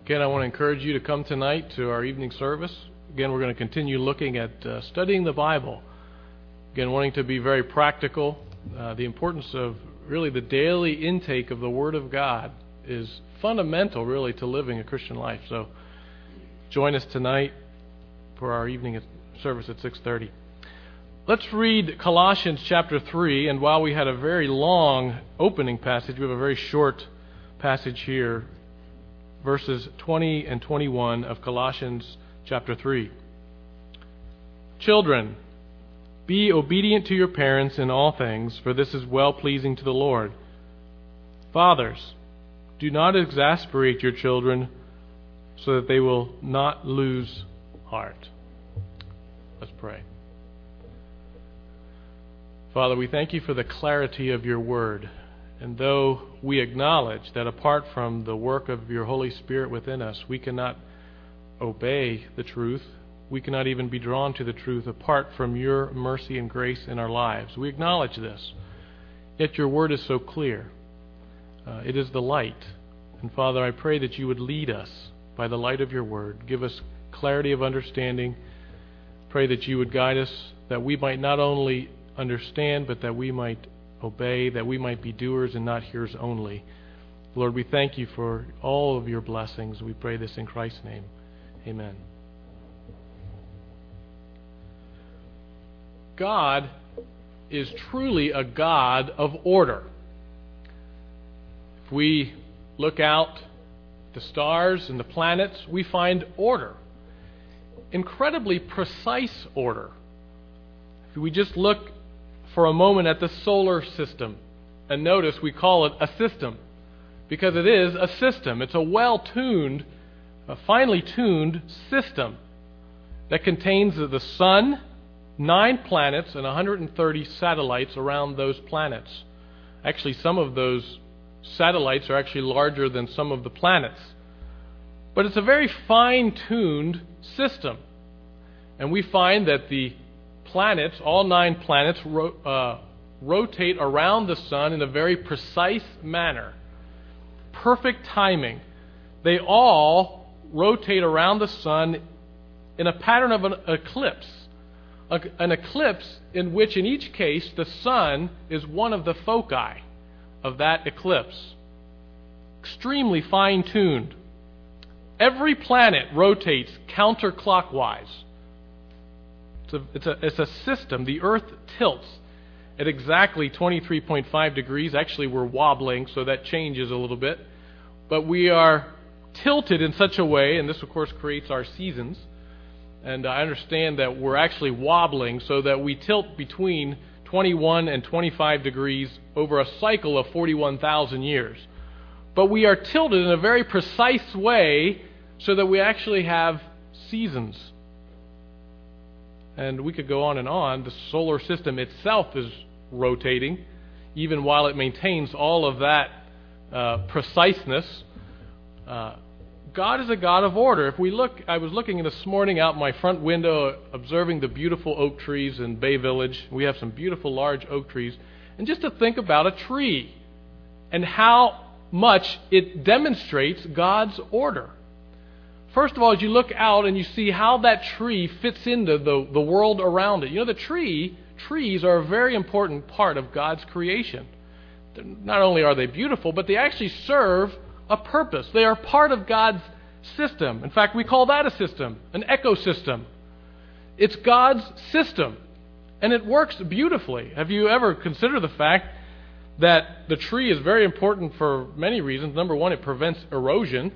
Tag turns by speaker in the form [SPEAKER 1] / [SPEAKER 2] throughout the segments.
[SPEAKER 1] Again, I want to encourage you to come tonight to our evening service. Again, we're going to continue looking at studying the Bible. Again, wanting to be very practical. The importance of really the daily intake of the Word of God is fundamental, really, to living a Christian life. So join us tonight for our evening service at 6:30. Let's read Colossians chapter 3, and while we had a very long opening passage, we have a very short passage here, verses 20 and 21 of Colossians chapter 3. Children, be obedient to your parents in all things, for this is well-pleasing to the Lord. Fathers, do not exasperate your children so that they will not lose heart. Let's pray. Father, we thank you for the clarity of your word. And though we acknowledge that apart from the work of your Holy Spirit within us, we cannot obey the truth, we cannot even be drawn to the truth apart from your mercy and grace in our lives. We acknowledge this. Yet your word is so clear. It is the light. And Father, I pray that you would lead us by the light of your word. Give us clarity of understanding. Pray that you would guide us, that we might not only understand, but that we might obey, that we might be doers and not hearers only. Lord, we thank you for all of your blessings. We pray this in Christ's name. Amen. God is truly a God of order. If we look out the stars and the planets, we find order. Incredibly precise order. If we just look for a moment at the solar system, and notice we call it a system, because it is a system. It's a well-tuned, a finely tuned system that contains the sun, 9 planets, and 130 satellites around those planets. Actually, some of those satellites are actually larger than some of the planets. But it's a very fine-tuned system. And we find that the planets, all 9 planets, rotate around the sun in a very precise manner. Perfect timing. They all rotate around the sun in a pattern of an eclipse. An eclipse in which, in each case, the sun is one of the foci of that eclipse. Extremely fine-tuned. Every planet rotates counterclockwise. It's a system. The Earth tilts at exactly 23.5 degrees. Actually, we're wobbling, so that changes a little bit. But we are tilted in such a way, and this, of course, creates our seasons. And I understand that we're actually wobbling so that we tilt between 21 and 25 degrees over a cycle of 41,000 years. But we are tilted in a very precise way so that we actually have seasons. And we could go on and on. The solar system itself is rotating, even while it maintains all of that preciseness. God is a God of order. If we look, I was looking this morning out my front window, observing the beautiful oak trees in Bay Village. We have some beautiful large oak trees. And just to think about a tree and how much it demonstrates God's order. First of all, as you look out and you see how that tree fits into the world around it. You know, trees are a very important part of God's creation. Not only are they beautiful, but they actually serve a purpose. They are part of God's system. In fact, we call that a system, an ecosystem. It's God's system, and it works beautifully. Have you ever considered the fact that the tree is very important for many reasons? Number one, it prevents erosion.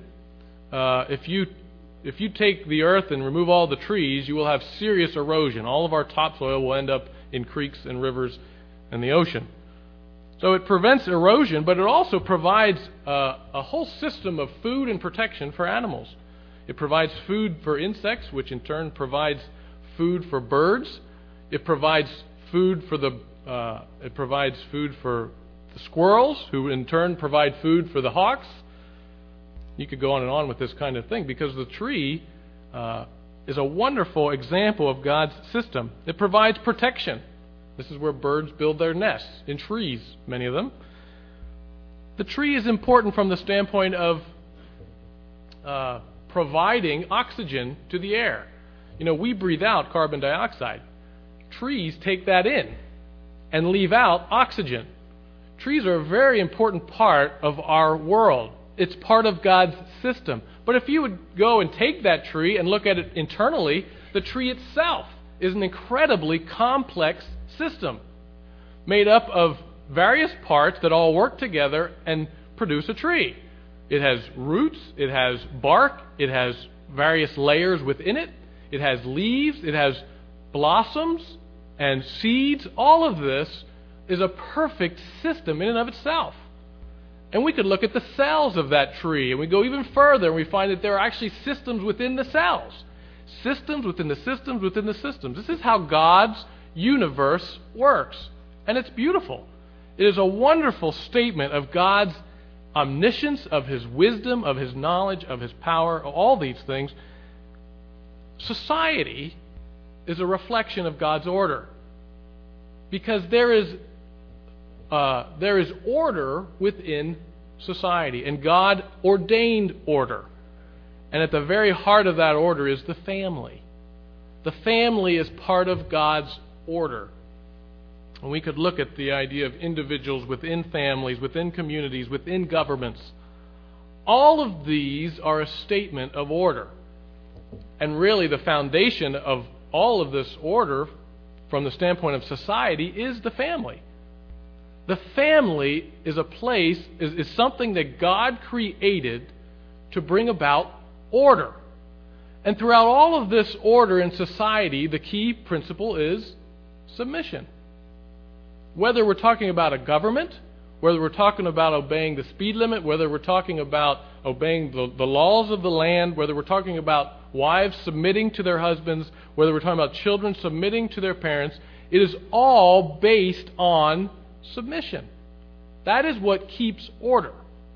[SPEAKER 1] If you take the earth and remove all the trees, you will have serious erosion. All of our topsoil will end up in creeks and rivers and the ocean. So it prevents erosion, but it also provides a whole system of food and protection for animals. It provides food for insects, which in turn provides food for birds. It provides food for the squirrels, who in turn provide food for the hawks. You could go on and on with this kind of thing, because the tree is a wonderful example of God's system. It provides protection. This is where birds build their nests, in trees, many of them. The tree is important from the standpoint of providing oxygen to the air. You know, we breathe out carbon dioxide. Trees take that in and leave out oxygen. Trees are a very important part of our world. It's part of God's system. But if you would go and take that tree and look at it internally, the tree itself is an incredibly complex system made up of various parts that all work together and produce a tree. It has roots, it has bark, it has various layers within it, it has leaves, it has blossoms and seeds. All of this is a perfect system in and of itself. And we could look at the cells of that tree, and we go even further, and we find that there are actually systems within the cells. Systems within the systems within the systems. This is how God's universe works. And it's beautiful. It is a wonderful statement of God's omniscience, of His wisdom, of His knowledge, of His power, all these things. Society is a reflection of God's order. Because there is order within society, and God ordained order. And at the very heart of that order is the family. The family is part of God's order. And we could look at the idea of individuals within families, within communities, within governments. All of these are a statement of order. And really the foundation of all of this order from the standpoint of society is the family. The family is a place, is something that God created to bring about order. And throughout all of this order in society, the key principle is submission. Whether we're talking about a government, whether we're talking about obeying the speed limit, whether we're talking about obeying the laws of the land, whether we're talking about wives submitting to their husbands, whether we're talking about children submitting to their parents, it is all based on submission. That is what keeps order.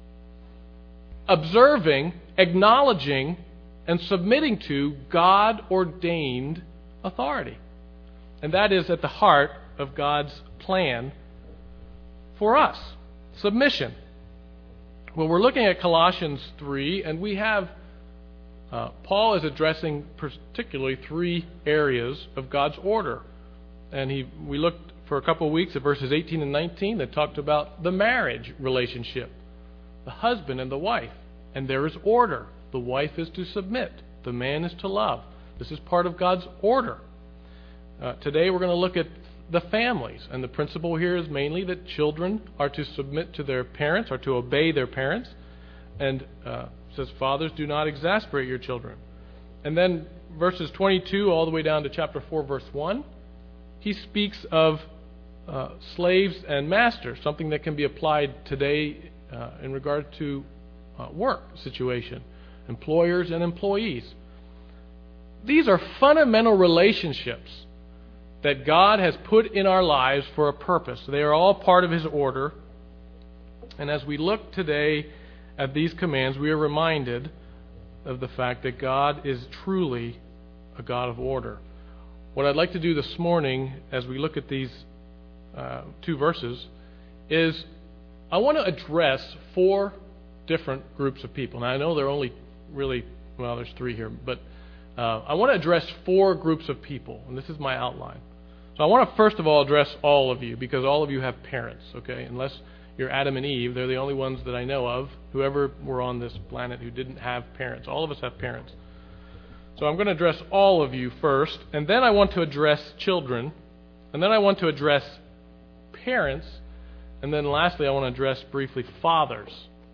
[SPEAKER 1] Observing, acknowledging, and submitting to God-ordained authority. And that is at the heart of God's plan for us. Submission. Well, we're looking at Colossians 3, and we have Paul is addressing particularly three areas of God's order. And we looked for a couple of weeks at verses 18 and 19 that talked about the marriage relationship, the husband and the wife. And there is order. The wife is to submit. The man is to love. This is part of God's order. Today we're going to look at the families. And the principle here is mainly that children are to submit to their parents, or to obey their parents. And says, fathers, do not exasperate your children. And then verses 22 all the way down to chapter 4, verse 1, he speaks of slaves and masters, something that can be applied today in regard to work situation, employers and employees. These are fundamental relationships that God has put in our lives for a purpose. They are all part of His order. And as we look today at these commands, we are reminded of the fact that God is truly a God of order. What I'd like to do this morning as we look at these two verses is I want to address four different groups of people. Now, I know there are only really, well, there's three here, but I want to address four groups of people, and this is my outline. So I want to first of all address all of you, because all of you have parents, okay? Unless you're Adam and Eve, they're the only ones that I know of, whoever were on this planet who didn't have parents. All of us have parents. So I'm going to address all of you first, and then I want to address children, and then I want to address parents, and then lastly I want to address briefly fathers.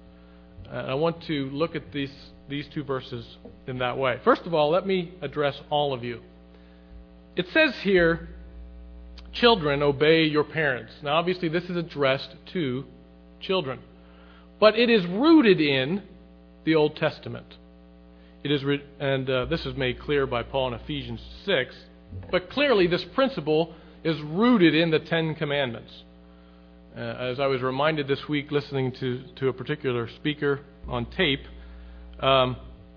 [SPEAKER 1] I want to look at these two verses in that way. First of all, let me address all of you. It says here, children, obey your parents. Now, obviously, this is addressed to children. But it is rooted in the Old Testament. It is, this is made clear by Paul in Ephesians 6. But clearly, this principle is rooted in the Ten Commandments. As I was reminded this week listening to a particular speaker on tape, the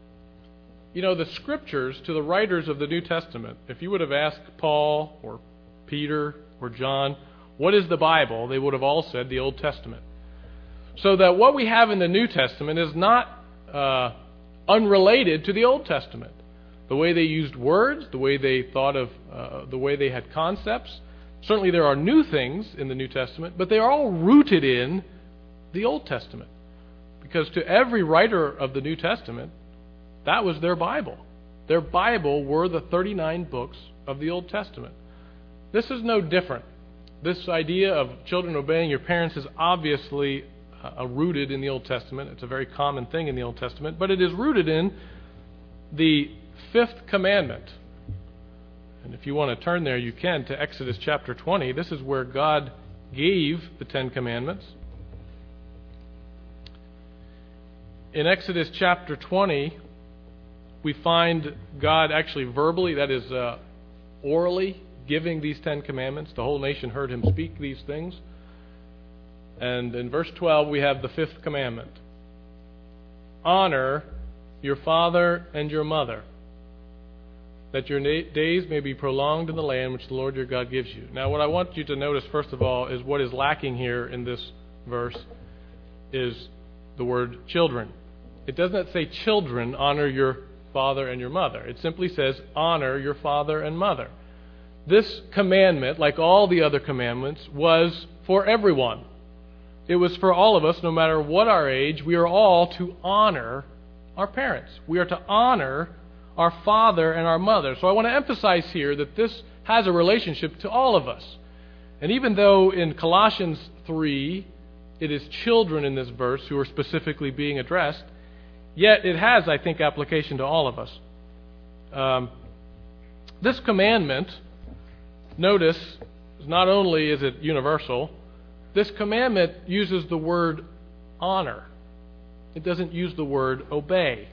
[SPEAKER 1] Scriptures, to the writers of the New Testament, if you would have asked Paul or Peter or John, what is the Bible? They would have all said the Old Testament. So that what we have in the New Testament is not unrelated to the Old Testament. The way they used words, the way they thought of, the way they had concepts. Certainly there are new things in the New Testament, but they are all rooted in the Old Testament. Because to every writer of the New Testament, that was their Bible. Their Bible were the 39 books of the Old Testament. This is no different. This idea of children obeying your parents is obviously rooted in the Old Testament. It's a very common thing in the Old Testament, but it is rooted in the fifth commandment. And if you want to turn there, you can, to Exodus chapter 20. This is where God gave the Ten Commandments. In Exodus chapter 20, we find God actually verbally, that is orally, giving these Ten Commandments. The whole nation heard him speak these things. And in verse 12, we have the fifth commandment. Honor your father and your mother, that your days may be prolonged in the land which the Lord your God gives you. Now, what I want you to notice, first of all, is what is lacking here in this verse is the word children. It does not say, children, honor your father and your mother. It simply says, honor your father and mother. This commandment, like all the other commandments, was for everyone. It was for all of us, no matter what our age. We are all to honor our parents. We are to honor our father and our mother. So I want to emphasize here that this has a relationship to all of us. And even though in Colossians 3, it is children in this verse who are specifically being addressed, yet it has, I think, application to all of us. This commandment, notice, not only is it universal, this commandment uses the word honor. It doesn't use the word obey.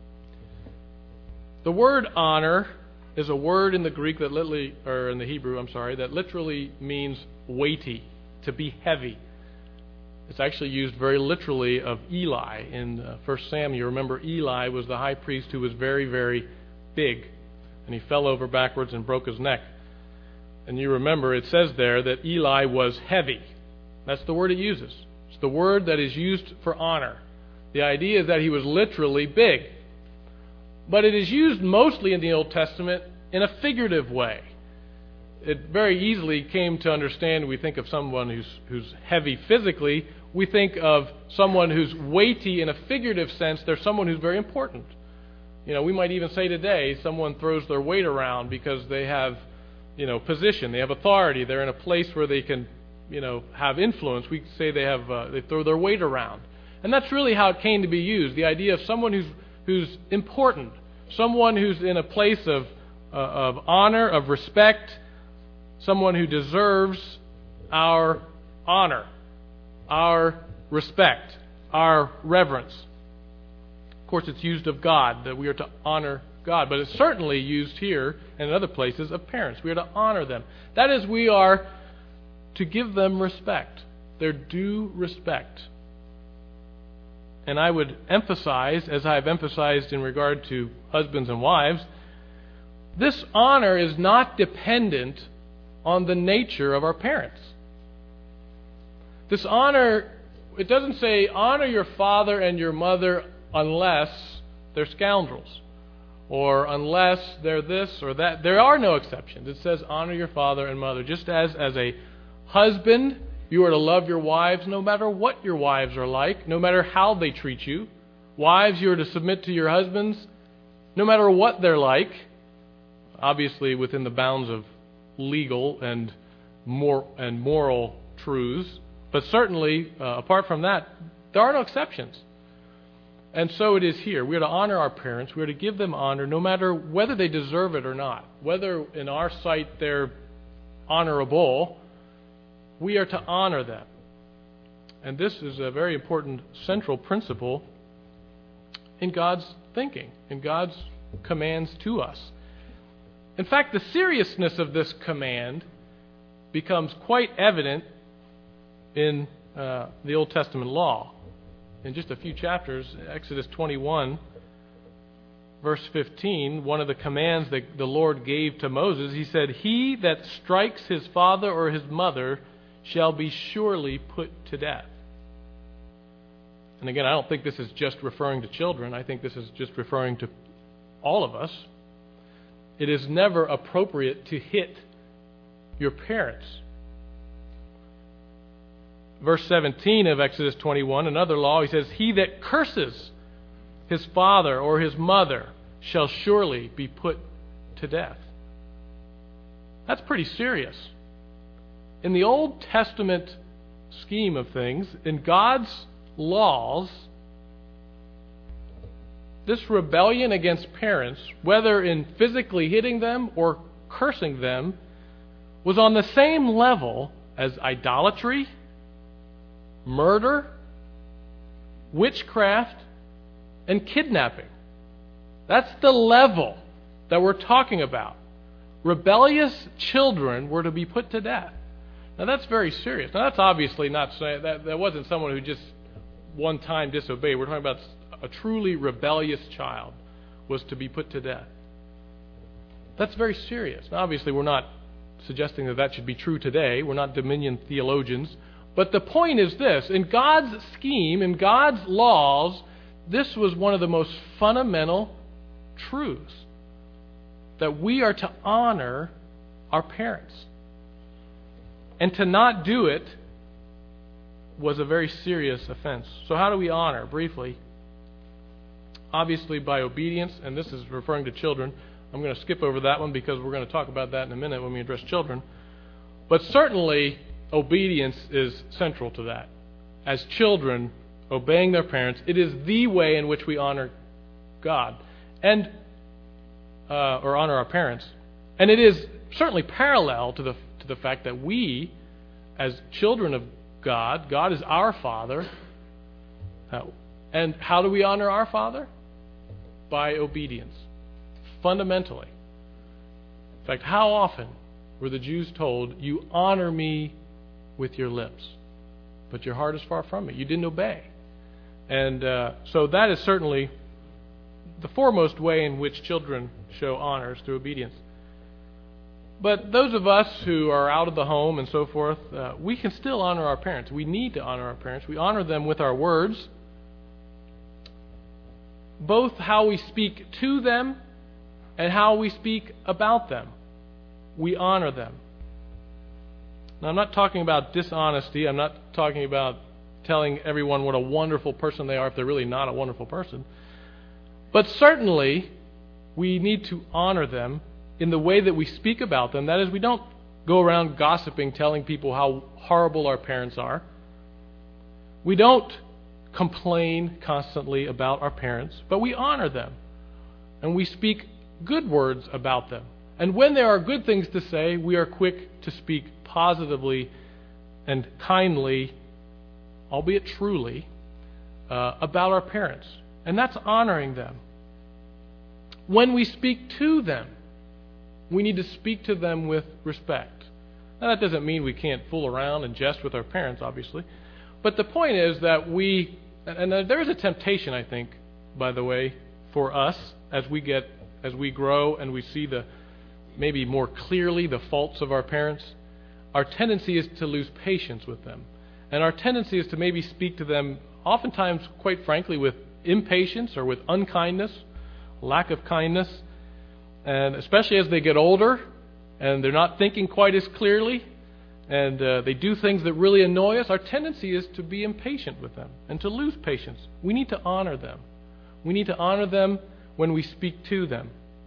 [SPEAKER 1] The word honor is a word in the Greek that in the Hebrew, that literally means weighty, to be heavy. It's actually used very literally of Eli in 1 Samuel. You remember Eli was the high priest who was very, very big, and he fell over backwards and broke his neck. And you remember it says there that Eli was heavy. That's the word it uses. It's the word that is used for honor. The idea is that he was literally big. But it is used mostly in the Old Testament in a figurative way. It very easily came to understand, we think of someone who's heavy physically, we think of someone who's weighty in a figurative sense. They're someone who's very important. You know, we might even say today someone throws their weight around because they have, position, they have authority, they're in a place where they can, have influence. We say they throw their weight around. And that's really how it came to be used, the idea of someone who's important, someone who's in a place of honor, of respect, someone who deserves our honor, our respect, our reverence. Of course, it's used of God, that we are to honor God, but it's certainly used here and in other places of parents. We are to honor them. That is, we are to give them respect, their due respect. And I would emphasize, as I have emphasized in regard to husbands and wives, this honor is not dependent on the nature of our parents. This honor, it doesn't say honor your father and your mother unless they're scoundrels, or unless they're this or that. There are no exceptions. It says honor your father and mother. Just as a husband, you are to love your wives no matter what your wives are like, no matter how they treat you. Wives, you are to submit to your husbands no matter what they're like, obviously within the bounds of legal and moral truths. But certainly, apart from that, there are no exceptions. And so it is here. We are to honor our parents. We are to give them honor no matter whether they deserve it or not. Whether in our sight they're honorable, we are to honor them. And this is a very important central principle in God's thinking, in God's commands to us. In fact, the seriousness of this command becomes quite evident in the Old Testament law. In just a few chapters, Exodus 21, verse 15, one of the commands that the Lord gave to Moses, he said, "He that strikes his father or his mother shall be surely put to death." and again, I don't think this is just referring to children. I think this is just referring to all of us. It is never appropriate to hit your parents. Verse 17 of Exodus 21, another law, he says, "He that curses his father or his mother shall surely be put to death." That's pretty serious. In the Old Testament scheme of things, in God's laws, this rebellion against parents, whether in physically hitting them or cursing them, was on the same level as idolatry, murder, witchcraft, and kidnapping. That's the level that we're talking about. Rebellious children were to be put to death. Now that's very serious. Now that's obviously not saying that wasn't someone who just one time disobeyed. We're talking about a truly rebellious child was to be put to death. That's very serious. Now obviously we're not suggesting that that should be true today. We're not Dominion theologians. But the point is this: in God's scheme, in God's laws, this was one of the most fundamental truths, that we are to honor our parents. And to not do it was a very serious offense. So how do we honor? Briefly, obviously by obedience, and this is referring to children. I'm going to skip over that one because we're going to talk about that in a minute when we address children. But certainly, obedience is central to that. As children, obeying their parents, it is the way in which we honor God and or honor our parents. And it is certainly parallel to the fact that we, as children of God, God is our Father. And how do we honor our Father? By obedience. Fundamentally. In fact, how often were the Jews told, "You honor me with your lips, but your heart is far from me"? You didn't obey. And so that is certainly the foremost way in which children show honor, is through obedience. But those of us who are out of the home and so forth, we can still honor our parents. We need to honor our parents. We honor them with our words, both how we speak to them and how we speak about them. We honor them. Now, I'm not talking about dishonesty. I'm not talking about telling everyone what a wonderful person they are if they're really not a wonderful person. But certainly, we need to honor them in the way that we speak about them. That is, we don't go around gossiping, telling people how horrible our parents are. We don't complain constantly about our parents, but we honor them. And we speak good words about them. And when there are good things to say, we are quick to speak positively and kindly, albeit truly, about our parents. And that's honoring them. When we speak to them, we need to speak to them with respect. Now, that doesn't mean we can't fool around and jest with our parents, obviously. But the point is that and there is a temptation, I think, by the way, for us as we grow and we see maybe more clearly the faults of our parents. Our tendency is to lose patience with them. And our tendency is to maybe speak to them, oftentimes, quite frankly, with impatience or with unkindness, lack of kindness. And especially as they get older and they're not thinking quite as clearly and they do things that really annoy us, our tendency is to be impatient with them and to lose patience. We need to honor them. We need to honor them when we speak to them.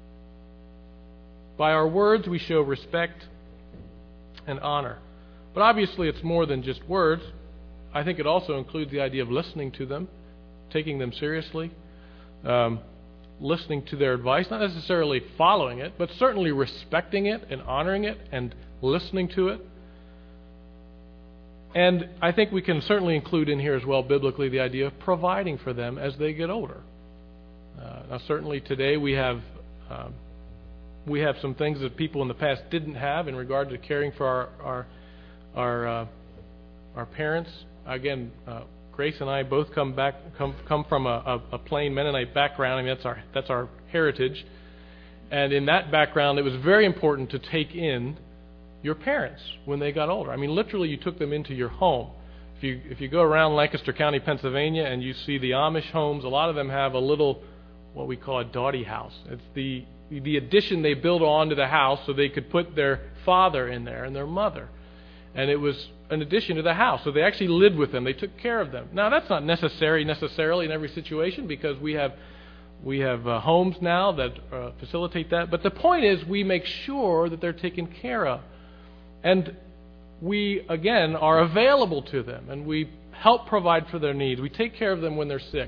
[SPEAKER 1] By our words, we show respect and honor. But obviously, it's more than just words. I think it also includes the idea of listening to them, taking them seriously, listening to their advice, not necessarily following it, but certainly respecting it and honoring it and listening to it. And I think we can certainly include in here as well, biblically, the idea of providing for them as they get older. Now, certainly today we have some things that people in the past didn't have in regard to caring for our parents. Again, Grace and I both come from a plain Mennonite background. I mean, that's our heritage. And in that background, it was very important to take in your parents when they got older. I mean, literally, you took them into your home. If you go around Lancaster County, Pennsylvania, and you see the Amish homes, a lot of them have a little, what we call a dotty house. It's the addition they built onto the house so they could put their father in there and their mother. And it was an addition to the house. So they actually lived with them. They took care of them. Now, that's not necessarily in every situation, because we have homes now that facilitate that. But the point is, we make sure that they're taken care of. And we, again, are available to them, and we help provide for their needs. We take care of them when they're sick.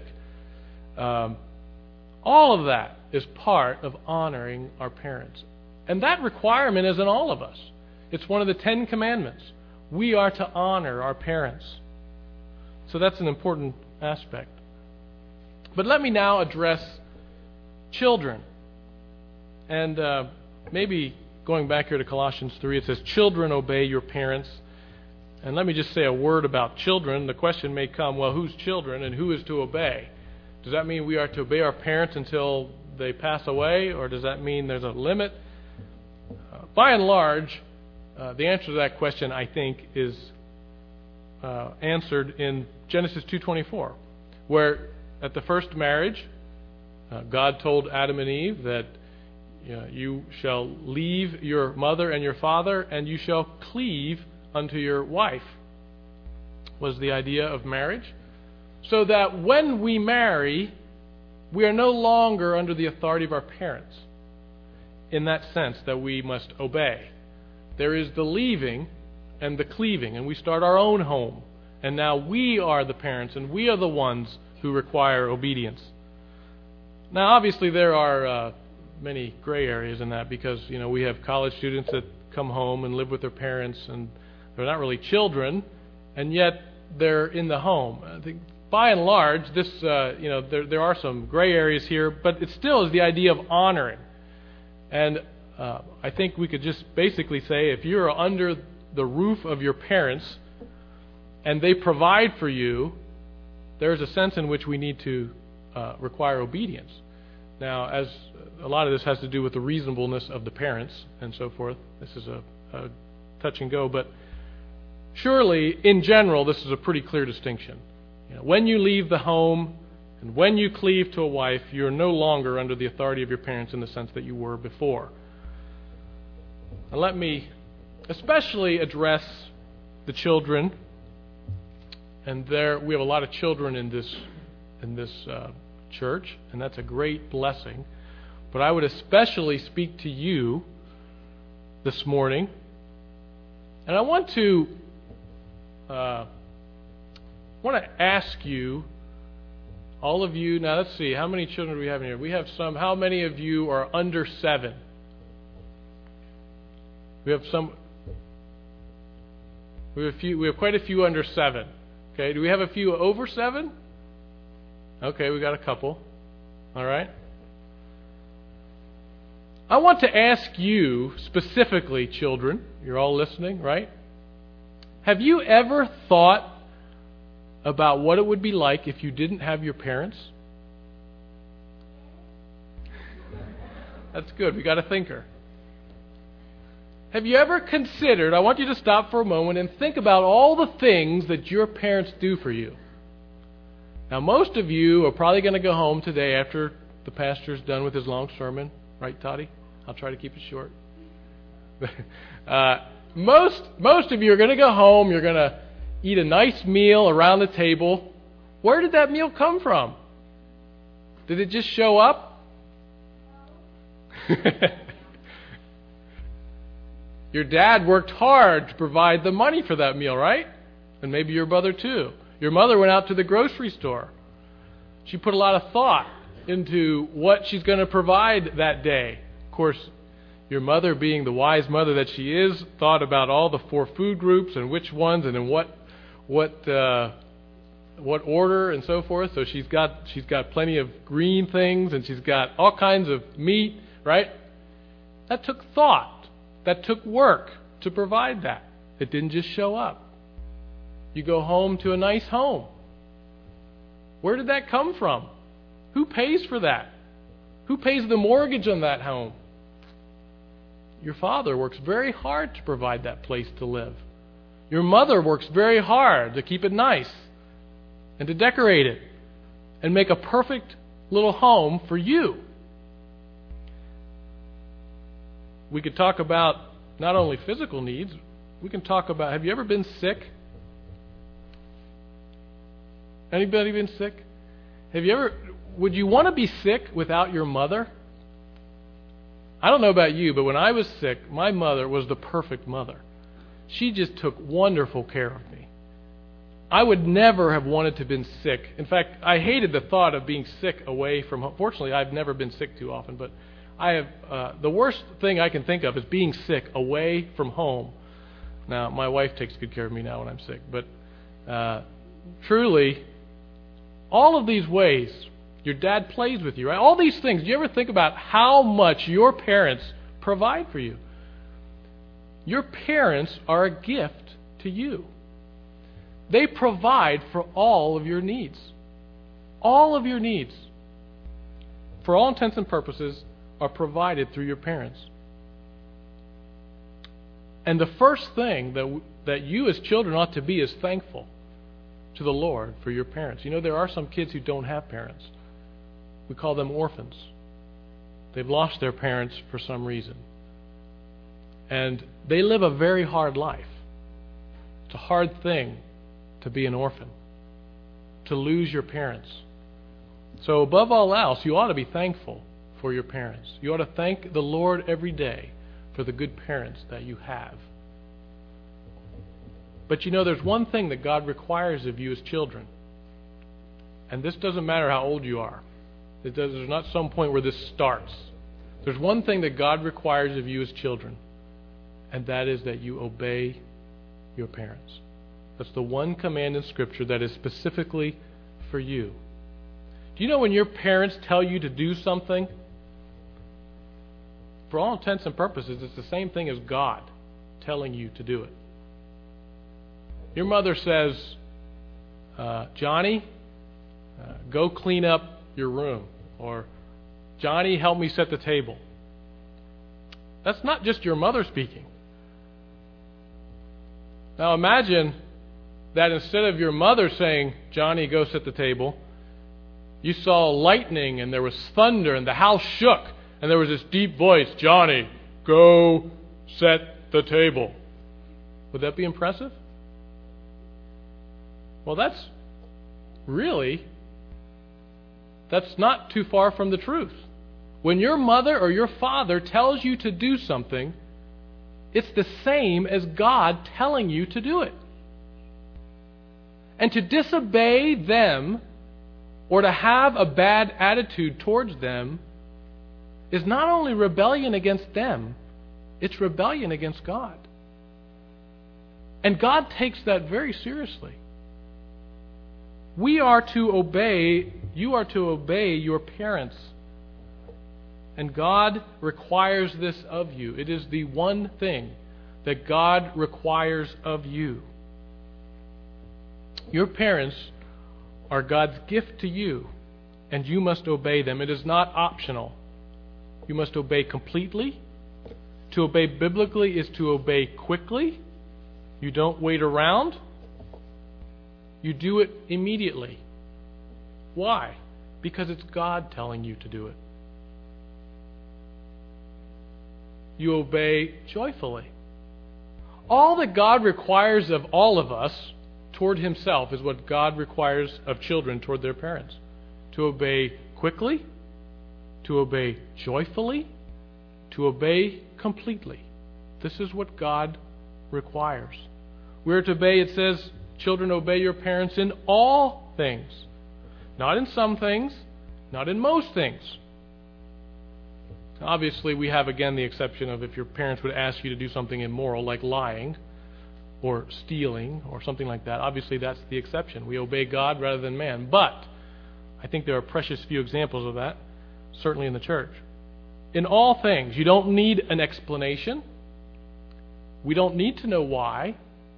[SPEAKER 1] All of that is part of honoring our parents. And that requirement is in all of us. It's one of the 10 Commandments. We are to honor our parents. So that's an important aspect. But let me now address children. And maybe going back here to Colossians 3, it says, "Children, obey your parents." And let me just say a word about children. The question may come, well, who's children and who is to obey? Does that mean we are to obey our parents until they pass away, or does that mean there's a limit? By and large, the answer to that question, I think, is answered in Genesis 2:24, where at the first marriage, God told Adam and Eve that you shall leave your mother and your father, and you shall cleave unto your wife, was the idea of marriage. So that when we marry, we are no longer under the authority of our parents, in that sense that we must obey. There is the leaving and the cleaving, and we start our own home. And now we are the parents, and we are the ones who require obedience. Now, obviously, there are many gray areas in that, because we have college students that come home and live with their parents, and they're not really children, and yet they're in the home. I think, by and large, this there are some gray areas here, but it still is the idea of honoring. And I think we could just basically say, if you're under the roof of your parents and they provide for you, there's a sense in which we need to require obedience. Now, as a lot of this has to do with the reasonableness of the parents and so forth, this is a touch and go, but surely, in general, this is a pretty clear distinction. When you leave the home and when you cleave to a wife, you're no longer under the authority of your parents in the sense that you were before. Now, let me especially address the children. And we have a lot of children in this church, and that's a great blessing. But I would especially speak to you this morning, and I want to ask you, all of you. Now, let's see, how many children do we have in here? We have some. How many of you are under 7? We have some. We have quite a few under 7. Okay, do we have a few over 7? Okay, we got a couple. All right. I want to ask you specifically, children, you're all listening, right? Have you ever thought about what it would be like if you didn't have your parents? That's good. We got a thinker. Have you ever considered, I want you to stop for a moment and think about all the things that your parents do for you. Now, most of you are probably going to go home today after the pastor's done with his long sermon. Right, Toddy? I'll try to keep it short. Most of you are going to go home. You're going to eat a nice meal around the table. Where did that meal come from? Did it just show up? Your dad worked hard to provide the money for that meal, right? And maybe your brother too. Your mother went out to the grocery store. She put a lot of thought into what she's going to provide that day. Of course, your mother, being the wise mother that she is, thought about all the 4 food groups and which ones and in what order and so forth. So she's got plenty of green things, and she's got all kinds of meat, right? That took thought. That took work to provide that. It didn't just show up. You go home to a nice home. Where did that come from? Who pays for that? Who pays the mortgage on that home? Your father works very hard to provide that place to live. Your mother works very hard to keep it nice and to decorate it and make a perfect little home for you. We could talk about not only physical needs, we can talk about, have you ever been sick? Anybody been sick? Would you want to be sick without your mother? I don't know about you, but when I was sick, my mother was the perfect mother. She just took wonderful care of me. I would never have wanted to have been sick. In fact, I hated the thought of being sick away from home. Fortunately, I've never been sick too often, but I have the worst thing I can think of is being sick away from home. Now, my wife takes good care of me now when I'm sick, but truly, all of these ways, your dad plays with you, right? All these things, do you ever think about how much your parents provide for you? Your parents are a gift to you. They provide for all of your needs. All of your needs, for all intents and purposes, are provided through your parents. And the first thing that you as children ought to be is thankful to the Lord for your parents. You know, there are some kids who don't have parents. We call them orphans. They've lost their parents for some reason. And they live a very hard life. It's a hard thing to be an orphan, to lose your parents. So above all else, you ought to be thankful for your parents. You ought to thank the Lord every day for the good parents that you have. But you know, there's one thing that God requires of you as children. And this doesn't matter how old you are. There's not some point where this starts. There's one thing that God requires of you as children, and that is that you obey your parents. That's the one command in Scripture that is specifically for you. Do you know when your parents tell you to do something, for all intents and purposes, it's the same thing as God telling you to do it? Your mother says, Johnny, go clean up your room. Or, Johnny, help me set the table. That's not just your mother speaking. Now imagine that instead of your mother saying, Johnny, go set the table, you saw lightning and there was thunder and the house shook and there was this deep voice, Johnny, go set the table. Would that be impressive? Well, that's not too far from the truth. When your mother or your father tells you to do something, it's the same as God telling you to do it. And to disobey them or to have a bad attitude towards them is not only rebellion against them, it's rebellion against God. And God takes that very seriously. You are to obey your parents. And God requires this of you. It is the one thing that God requires of you. Your parents are God's gift to you, and you must obey them. It is not optional. You must obey completely. To obey biblically is to obey quickly. You don't wait around. You do it immediately. Why? Because it's God telling you to do it. You obey joyfully. All that God requires of all of us toward Himself is what God requires of children toward their parents. To obey quickly, to obey joyfully, to obey completely. This is what God requires. We're to obey, it says, children, obey your parents in all things. Not in some things, not in most things. Obviously, we have again the exception of if your parents would ask you to do something immoral like lying or stealing or something like that. Obviously, that's the exception. We obey God rather than man. But I think there are precious few examples of that, certainly in the church. In all things, you don't need an explanation. We don't need to know why.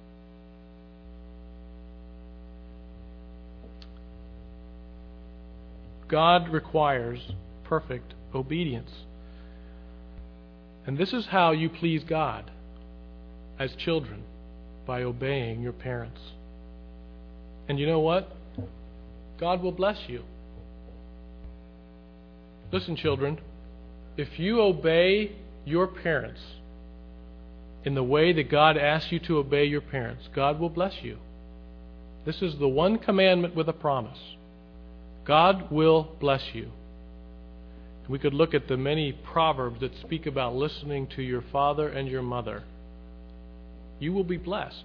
[SPEAKER 1] God requires perfect obedience. And this is how you please God as children, by obeying your parents. And you know what? God will bless you. Listen, children, if you obey your parents in the way that God asks you to obey your parents, God will bless you. This is the one commandment with a promise. God will bless you. We could look at the many proverbs that speak about listening to your father and your mother. You will be blessed.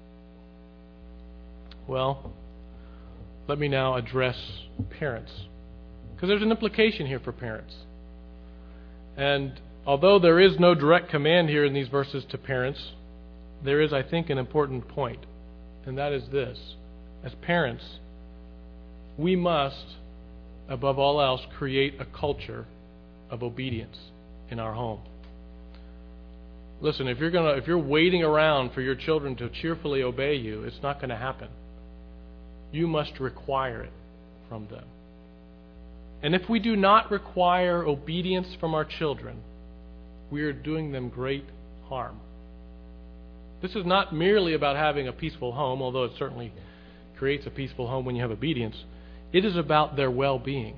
[SPEAKER 1] Well, let me now address parents, because there's an implication here for parents. And although there is no direct command here in these verses to parents, there is, I think, an important point, and that is this. As parents, we must, above all else, create a culture of obedience in our home. Listen, if you're waiting around for your children to cheerfully obey you, it's not going to happen. You must require it from them. And if we do not require obedience from our children, we are doing them great harm. This is not merely about having a peaceful home, although it certainly creates a peaceful home when you have obedience. It is about their well-being.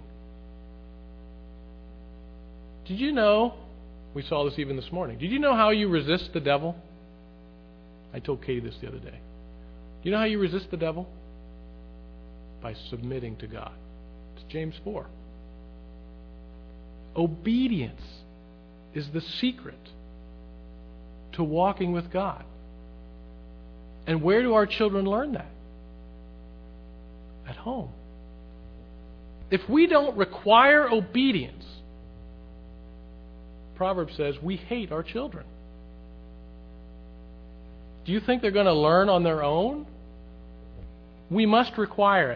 [SPEAKER 1] Did you know, we saw this even this morning, did you know how you resist the devil? I told Katie this the other day. Do you know how you resist the devil? By submitting to God. It's James 4. Obedience is the secret to walking with God. And where do our children learn that? At home. If we don't require obedience, Proverbs says we hate our children. Do you think they're going to learn on their own? We must require it.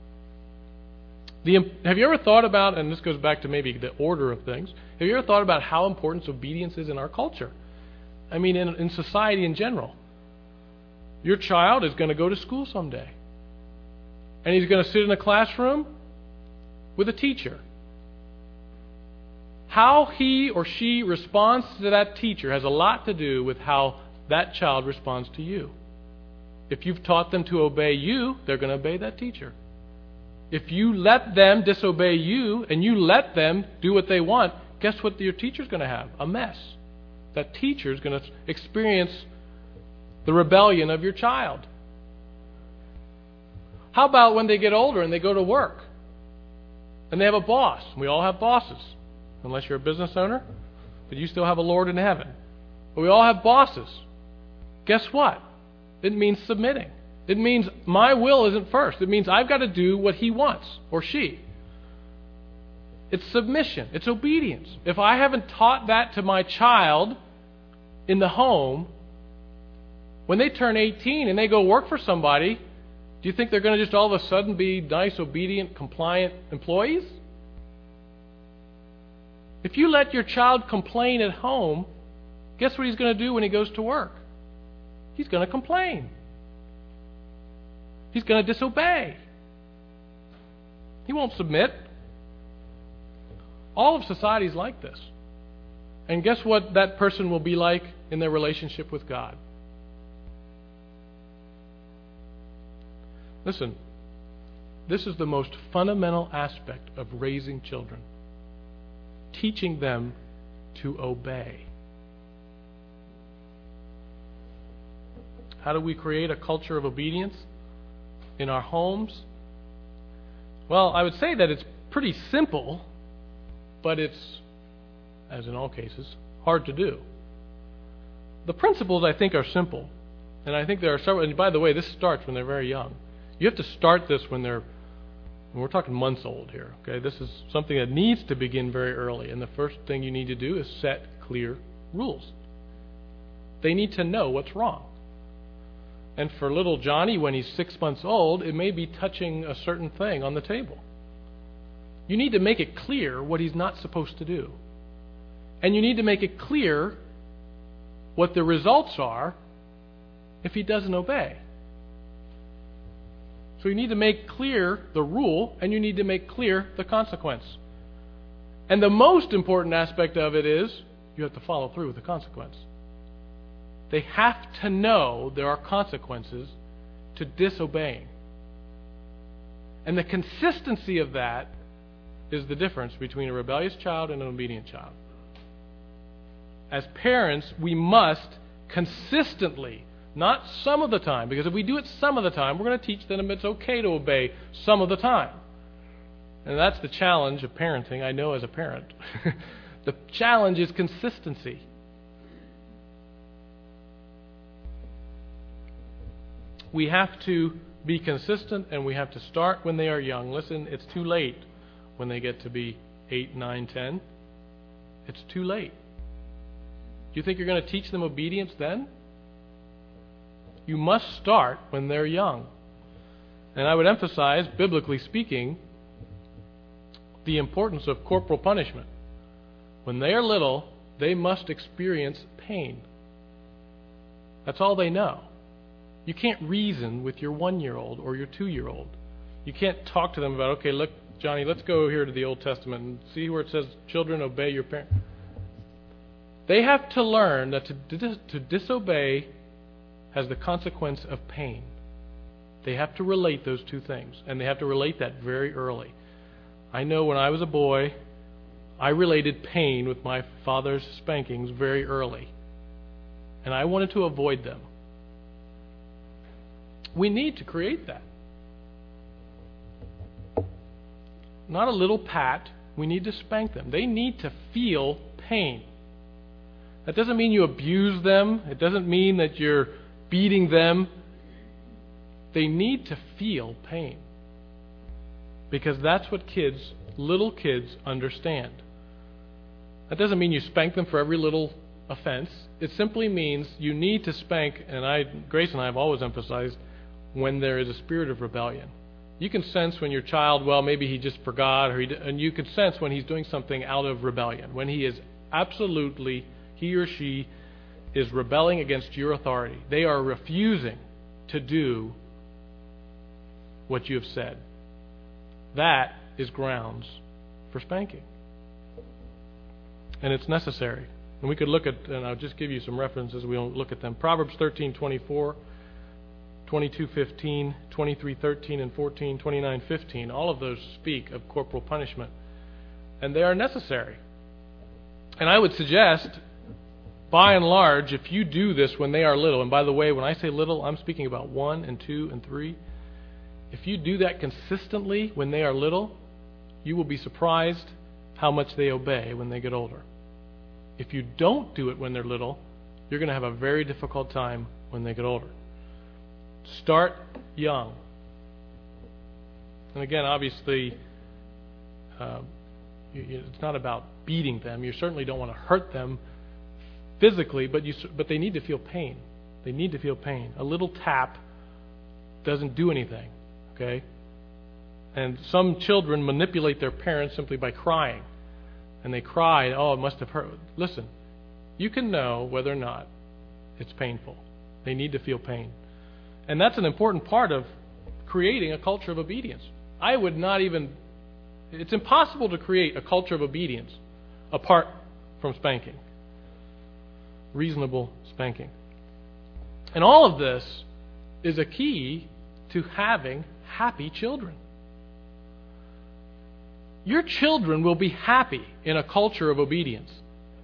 [SPEAKER 1] Have you ever thought about, and this goes back to maybe the order of things, have you ever thought about how important obedience is in our culture? I mean, in society in general. Your child is going to go to school someday. And he's going to sit in a classroom with a teacher. How he or she responds to that teacher has a lot to do with how that child responds to you. If you've taught them to obey you, they're going to obey that teacher. If you let them disobey you and you let them do what they want, guess what your teacher's going to have? A mess. That teacher's going to experience the rebellion of your child. How about when they get older and they go to work and they have a boss? We all have bosses, unless you're a business owner, but you still have a Lord in heaven. But we all have bosses. Guess what? It means submitting. It means my will isn't first. It means I've got to do what he wants, or she. It's submission. It's obedience. If I haven't taught that to my child in the home, when they turn 18 and they go work for somebody, do you think they're going to just all of a sudden be nice, obedient, compliant employees? If you let your child complain at home, guess what he's going to do when he goes to work? He's going to complain. He's going to disobey. He won't submit. All of society is like this. And guess what that person will be like in their relationship with God? Listen, this is the most fundamental aspect of raising children. Teaching them to obey. How do we create a culture of obedience in our homes? Well, I would say that it's pretty simple, but it's, as in all cases, hard to do. The principles, I think, are simple. And I think there are several, and by the way, this starts when they're very young. You have to start this when we're talking months old here. Okay, this is something that needs to begin very early. And the first thing you need to do is set clear rules. They need to know what's wrong. And for little Johnny, when he's 6 months old, it may be touching a certain thing on the table. You need to make it clear what he's not supposed to do. And you need to make it clear what the results are if he doesn't obey. So you need to make clear the rule, and you need to make clear the consequence. And the most important aspect of it is you have to follow through with the consequence. They have to know there are consequences to disobeying. And the consistency of that is the difference between a rebellious child and an obedient child. As parents, we must consistently, not some of the time, because if we do it some of the time, we're going to teach them it's okay to obey some of the time. And that's the challenge of parenting, I know as a parent. The challenge is consistency. We have to be consistent, and we have to start when they are young. Listen, it's too late when they get to be 8, 9, 10. It's too late. Do you think you're going to teach them obedience then? You must start when they're young. And I would emphasize, biblically speaking, the importance of corporal punishment. When they are little, they must experience pain. That's all they know. You can't reason with your 1-year-old or your 2-year-old. You can't talk to them about, okay, look, Johnny, let's go here to the Old Testament and see where it says, children, obey your parents. They have to learn that to disobey has the consequence of pain. They have to relate those two things, and they have to relate that very early. I know when I was a boy, I related pain with my father's spankings very early, and I wanted to avoid them. We need to create that. Not a little pat. We need to spank them. They need to feel pain. That doesn't mean you abuse them. It doesn't mean that you're beating them. They need to feel pain. Because that's what little kids understand. That doesn't mean you spank them for every little offense. It simply means you need to spank, and Grace and I have always emphasized, when there is a spirit of rebellion. You can sense when your child, well, maybe he just forgot, and you can sense when he's doing something out of rebellion, when he is absolutely, he or she is rebelling against your authority. They are refusing to do what you have said. That is grounds for spanking. And it's necessary. And we could look at, and I'll just give you some references, we won't look at them. Proverbs 13:24, 22:15, 23:13 and 14, 29:15. All of those speak of corporal punishment. And they are necessary. And I would suggest, by and large, if you do this when they are little, and by the way, when I say little, I'm speaking about 1 and 2 and 3. If you do that consistently when they are little, you will be surprised how much they obey when they get older. If you don't do it when they're little, you're going to have a very difficult time when they get older. Start young. And again, obviously, it's not about beating them. You certainly don't want to hurt them physically, but they need to feel pain. They need to feel pain. A little tap doesn't do anything. Okay? And some children manipulate their parents simply by crying. And they cry, oh, it must have hurt. Listen, you can know whether or not it's painful. They need to feel pain. And that's an important part of creating a culture of obedience. It's impossible to create a culture of obedience apart from spanking. Reasonable spanking. And all of this is a key to having happy children. Your children will be happy in a culture of obedience.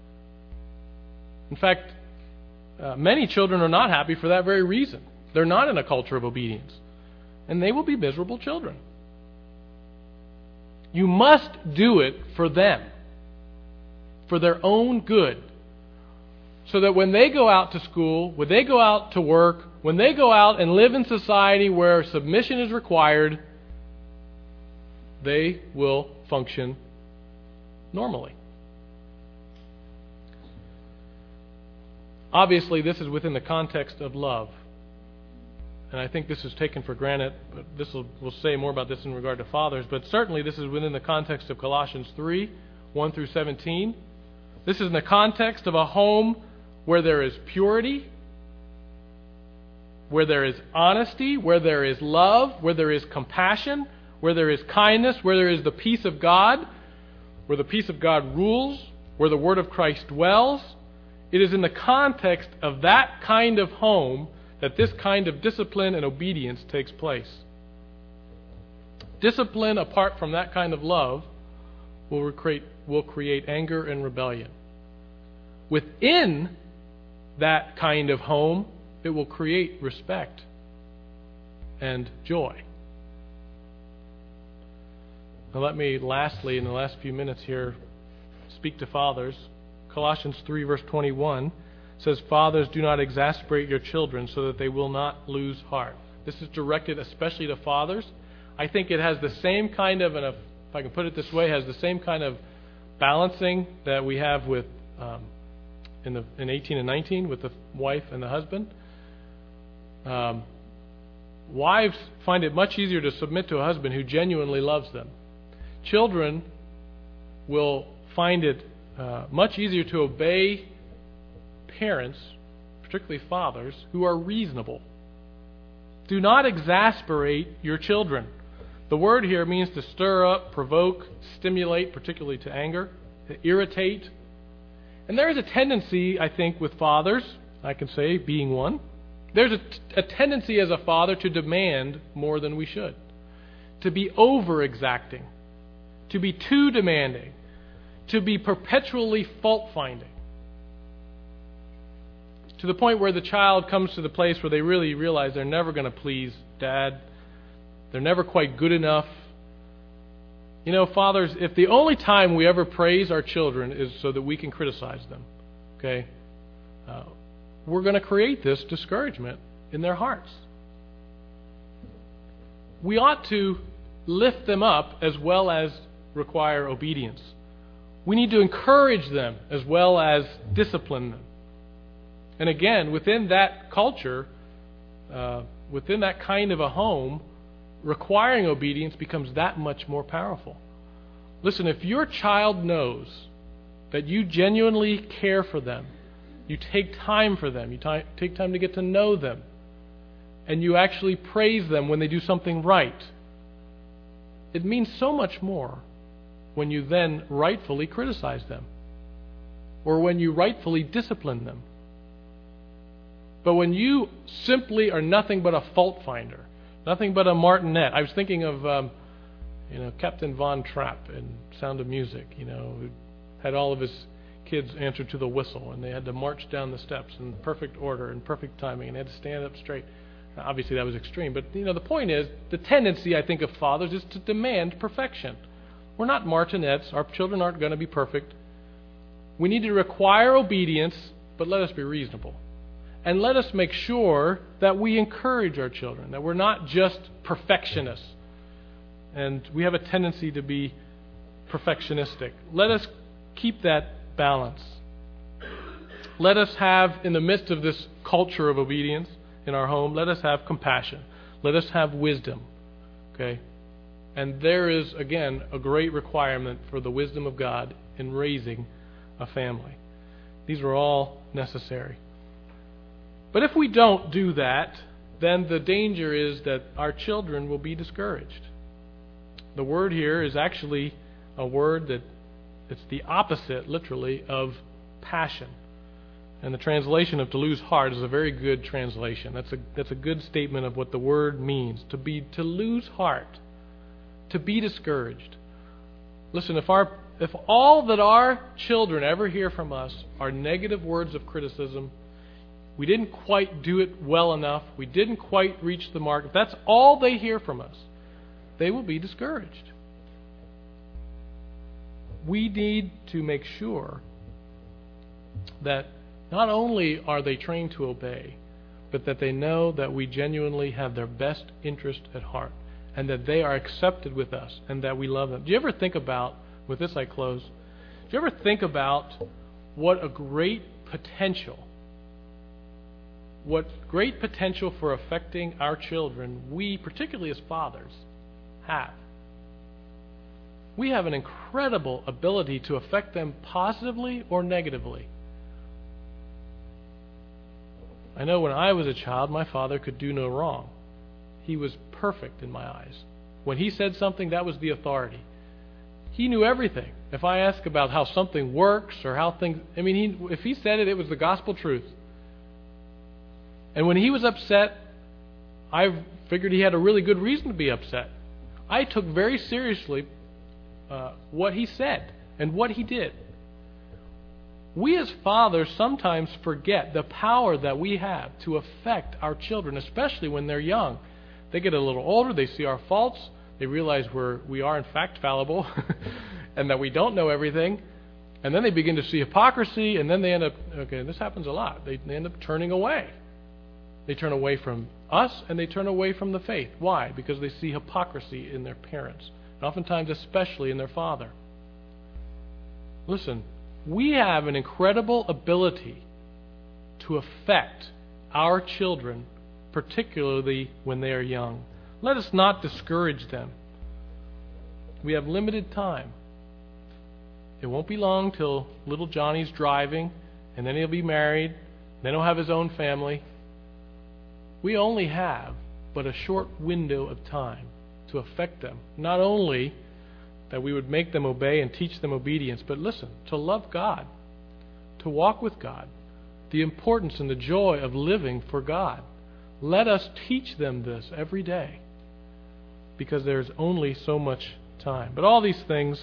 [SPEAKER 1] In fact, many children are not happy for that very reason. They're not in a culture of obedience. And they will be miserable children. You must do it for them, for their own good, so that when they go out to school, when they go out to work, when they go out and live in society where submission is required, they will function normally. Obviously, this is within the context of love. And I think this is taken for granted, but we'll say more about this in regard to fathers, but certainly this is within the context of Colossians 3, 1 through 17. This is in the context of a home where there is purity, where there is honesty, where there is love, where there is compassion, where there is kindness, where there is the peace of God, where the peace of God rules, where the word of Christ dwells. It is in the context of that kind of home that this kind of discipline and obedience takes place. Discipline apart from that kind of love will create anger and rebellion. Within that kind of home, it will create respect and joy. Now let me lastly, in the last few minutes here, speak to fathers. Colossians 3 verse 21 says, "Fathers, do not exasperate your children so that they will not lose heart." This is directed especially to fathers. I think it has the same kind of, and if I can put it this way, has the same kind of balancing that we have with in 18 and 19 with the wife and the husband. Wives find it much easier to submit to a husband who genuinely loves them. Children will find it much easier to obey parents, particularly fathers, who are reasonable. Do not exasperate your children. The word here means to stir up, provoke, stimulate, particularly to anger, to irritate. And there is a tendency, I think, with fathers, I can say, being one, there's a tendency as a father to demand more than we should, to be over-exacting, to be too demanding, to be perpetually fault-finding, to the point where the child comes to the place where they really realize they're never going to please dad. They're never quite good enough. You know, fathers, if the only time we ever praise our children is so that we can criticize them, okay, we're going to create this discouragement in their hearts. We ought to lift them up as well as require obedience. We need to encourage them as well as discipline them. And again, within that culture, within that kind of a home, requiring obedience becomes that much more powerful. Listen, if your child knows that you genuinely care for them, you take time for them, you take time to get to know them, and you actually praise them when they do something right, it means so much more when you then rightfully criticize them or when you rightfully discipline them. But when you simply are nothing but a fault finder, nothing but a martinet. I was thinking of Captain Von Trapp in Sound of Music, who had all of his kids answer to the whistle, and they had to march down the steps in perfect order and perfect timing, and they had to stand up straight. Now, obviously that was extreme, but the point is, the tendency, I think, of fathers is to demand perfection. We're not martinets. Our children aren't going to be perfect. We need to require obedience, but let us be reasonable. And let us make sure that we encourage our children, that we're not just perfectionists. And we have a tendency to be perfectionistic. Let us keep that balance. Let us have, in the midst of this culture of obedience in our home, let us have compassion. Let us have wisdom. Okay? And there is, again, a great requirement for the wisdom of God in raising a family. These are all necessary. But if we don't do that, then the danger is that our children will be discouraged. The word here is actually a word that it's the opposite, literally, of passion. And the translation of to lose heart is a very good translation. That's a good statement of what the word means. To lose heart, to be discouraged. Listen, if all that our children ever hear from us are negative words of criticism, we didn't quite do it well enough, we didn't quite reach the mark, if that's all they hear from us, they will be discouraged. We need to make sure that not only are they trained to obey, but that they know that we genuinely have their best interest at heart, and that they are accepted with us, and that we love them. Do you ever think about, with this I close, do you ever think about what great potential for affecting our children we, particularly as fathers, have? We have an incredible ability to affect them positively or negatively. I know when I was a child, my father could do no wrong. He was perfect in my eyes. When he said something, that was the authority. He knew everything. If I ask about how something works or how things... if he said it, it was the gospel truth. And when he was upset, I figured he had a really good reason to be upset. I took very seriously what he said and what he did. We as fathers sometimes forget the power that we have to affect our children, especially when they're young. They get a little older, they see our faults, they realize we are in fact fallible and that we don't know everything, and then they begin to see hypocrisy, and then they end up, this happens a lot, they end up turning away. They turn away from us, and they turn away from the faith. Why? Because they see hypocrisy in their parents, and oftentimes especially in their father. Listen, we have an incredible ability to affect our children, particularly when they are young. Let us not discourage them. We have limited time. It won't be long till little Johnny's driving, and then he'll be married, then he'll have his own family. We only have but a short window of time to affect them. Not only that we would make them obey and teach them obedience, but listen, to love God, to walk with God, the importance and the joy of living for God. Let us teach them this every day, because there's only so much time. But all these things,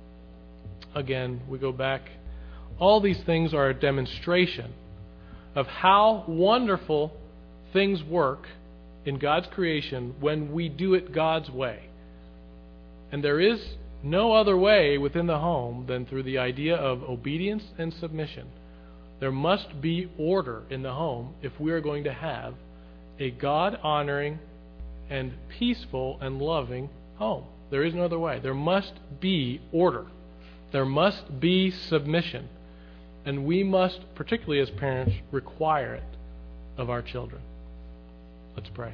[SPEAKER 1] again, we go back, all these things are a demonstration of how wonderful things work in God's creation when we do it God's way. And there is no other way within the home than through the idea of obedience and submission. There must be order in the home if we are going to have a God-honoring and peaceful and loving home. There is no other way. There must be order. There must be submission. And we must, particularly as parents, require it of our children. Let's pray.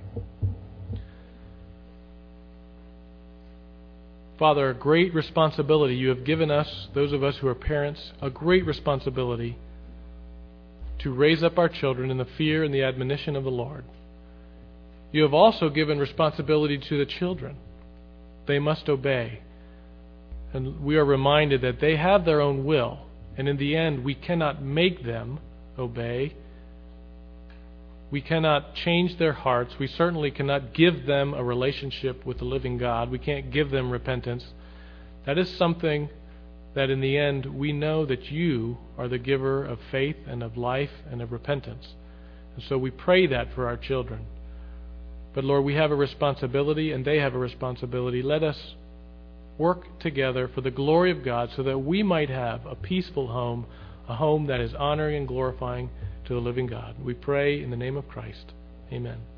[SPEAKER 1] Father, a great responsibility you have given us, those of us who are parents, a great responsibility to raise up our children in the fear and the admonition of the Lord. You have also given responsibility to the children. They must obey. And we are reminded that they have their own will. And in the end, we cannot make them obey. We cannot change their hearts. We certainly cannot give them a relationship with the living God. We can't give them repentance. That is something that in the end we know that you are the giver of faith and of life and of repentance. And so we pray that for our children. But Lord, we have a responsibility and they have a responsibility. Let us work together for the glory of God so that we might have a peaceful home, a home that is honoring and glorifying to the living God. We pray in the name of Christ. Amen.